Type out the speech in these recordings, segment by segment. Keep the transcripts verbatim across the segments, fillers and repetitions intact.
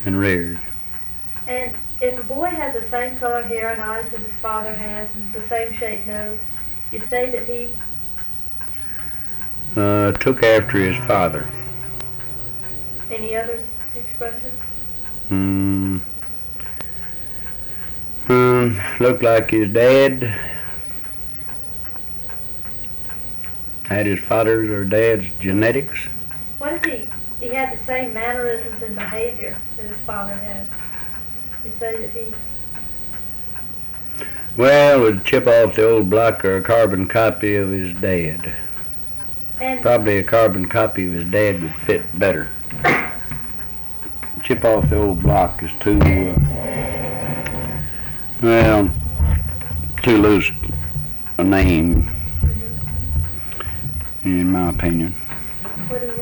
and reared. And if a boy has the same color hair and eyes that his father has, and the same shaped nose, you say that he Uh, took after his father. Any other expressions? Hmm. Um, looked like his dad. Had his father's or dad's genetics. What if he, he had the same mannerisms and behavior that his father had? You say that he... Well, it would chip off the old block or a carbon copy of his dad. And Probably a carbon copy of his dad would fit better. Chip off the old block is too, uh, well, too loose a name, in my opinion. what do you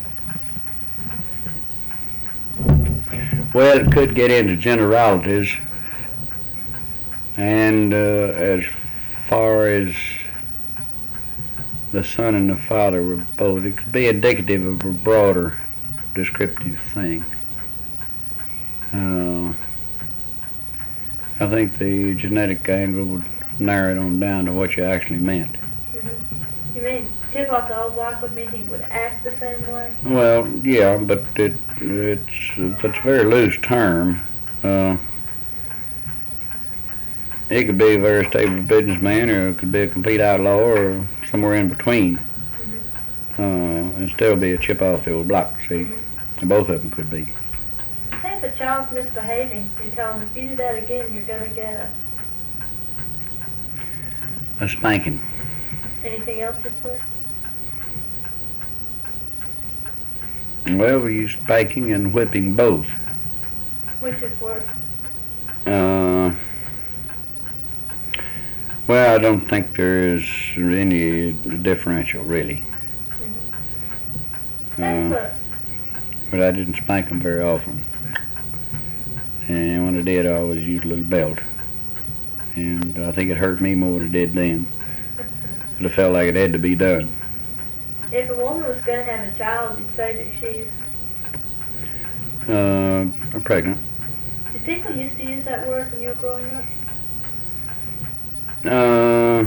think? Well, it could get into generalities, and uh, as far as the son and the father were both, it could be indicative of a broader descriptive thing. Uh, I think the genetic angle would narrow it on down to what you actually meant. Mm-hmm. You mean chip off the old block would mean he would act the same way? Well, yeah, but it it's that's a very loose term. Uh, he could be a very stable businessman, or it could be a complete outlaw, or somewhere in between, Mm-hmm. uh, and still be a chip off the old block. See, and both of them could be. Say if a child's misbehaving, you tell him if you do that again, you're going to get a... A spanking. Anything else you'd say? Well, we use spanking and whipping both. Which is worse? Uh, well, I don't think there is any differential, really. Mm-hmm. Say if Uh, a- but I didn't spank them very often. And when I did, I always used a little belt. And I think it hurt me more than it did them. But it felt like it had to be done. If a woman was going to have a child, you'd say that she's... Uh, I'm pregnant. Did people used to use that word when you were growing up? Uh,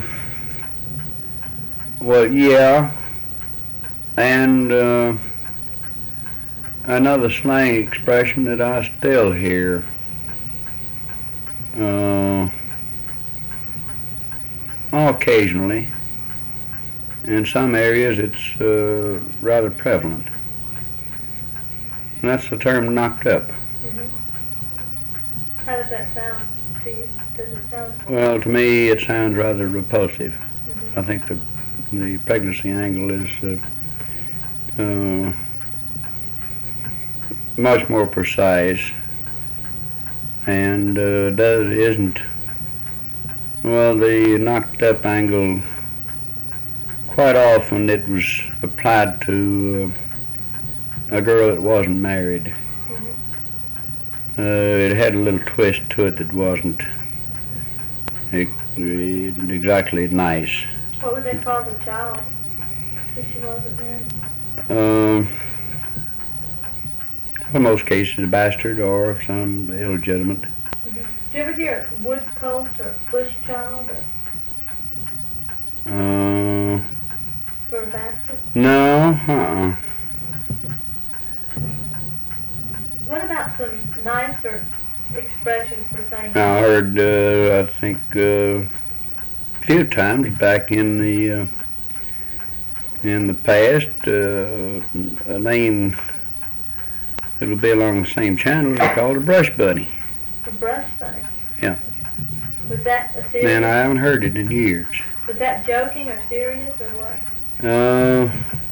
well, yeah. And uh, another slang expression that I still hear. Uh, occasionally. In some areas it's uh, rather prevalent. And that's the term knocked up. Mm-hmm. How does that sound to you? Does it sound... Well, to me it sounds rather repulsive. Mm-hmm. I think the the pregnancy angle is uh, uh, much more precise, and uh, does isn't well the knocked up angle. Quite often it was applied to uh, a girl that wasn't married. Mm-hmm. Uh, it had a little twist to it that wasn't e- e- exactly nice. What would they call the child if she wasn't married? Um, in most cases, a bastard or some illegitimate. Mm-hmm. Did you ever hear woods colt or bush child or Uh, for a bastard? no, uh-uh. What about some nicer expressions for saying... I heard, uh, I think, uh, a few times back in the uh, in the past, uh, a name that would be along the same channels is called a brush bunny. A brush bunny? Yeah. Was that a serious... And I haven't heard it in years. Was that joking or serious or what? Uh,